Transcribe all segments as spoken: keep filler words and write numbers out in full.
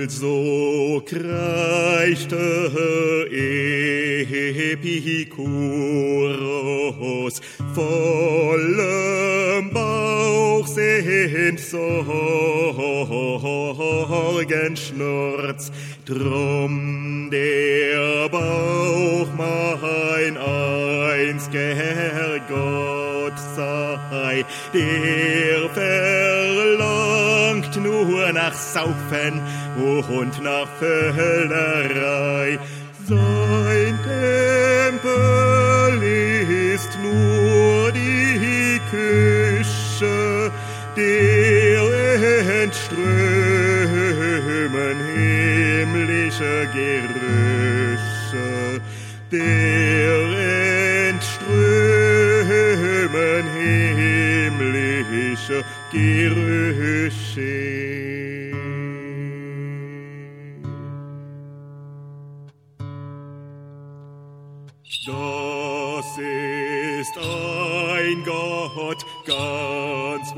Also kreischte Epikuros, vollem Bauch sind Sorgenschnurz, drum der Bauch mein einziger Gott sei, der verlangt nur nach Saufen und nach Völlerei. Sein Tempel ist nur die Küche, der entströmen himmlische Gerüche, der entströmen himmlische Gerüche. Das ist ein Gott ganz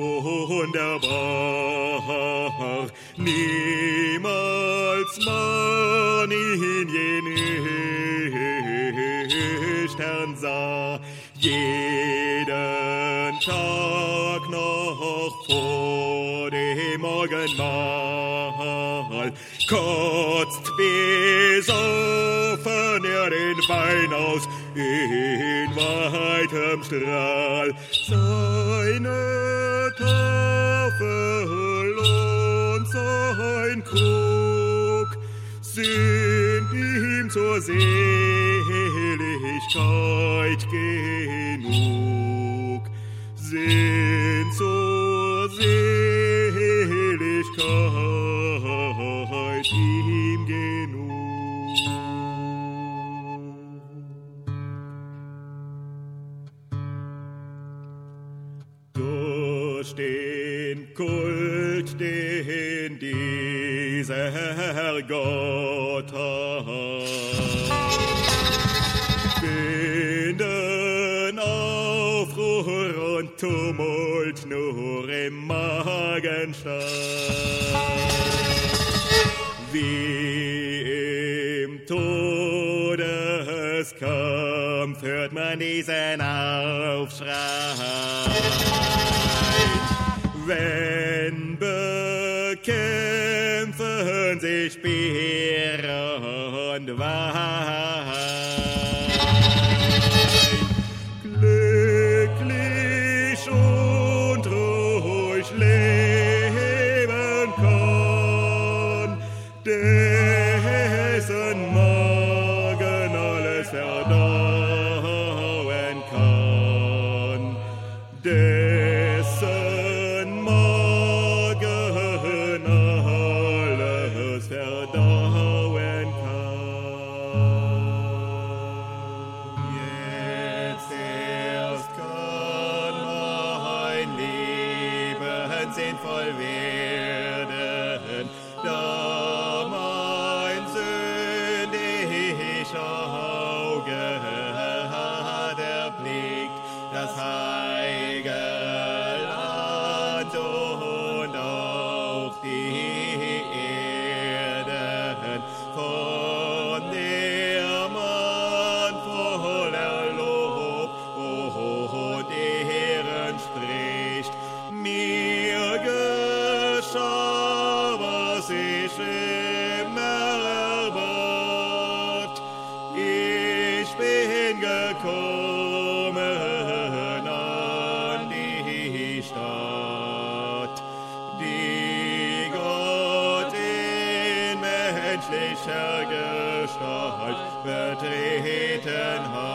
wunderbar, niemals man ihn je nüchtern sah, jeden Tag noch vor dem Morgenmahl kotzt besoffen er den Wein aus in weitem Strahl. Seine Tafel und sein Krug sind ihm zur Seligkeit genug, sind zur Seligkeit ihm genug. Durch den Kult, den dieser Gott hat, finden Aufruhr und Tumult nur im Magen statt. Wie im Todeskampf hört man diesen Aufschrei, wenn bekämpfen sich Speer und Wein. Glücklich und ruhig leben kann, dessen Magen alles verdauen kann, dessen Magen alles verdauen kann. Jetzt erst kann mein Leben sinnvoll werden, da mein sündig Auge hat erblickt das heilige Land und auch die Erden, von der man voller Lob und Ehren spricht. Mir geschah, was ich immer erbat. Ich bin gekommen an die Stadt, die Gott in menschlicher Gestalt betreten hat.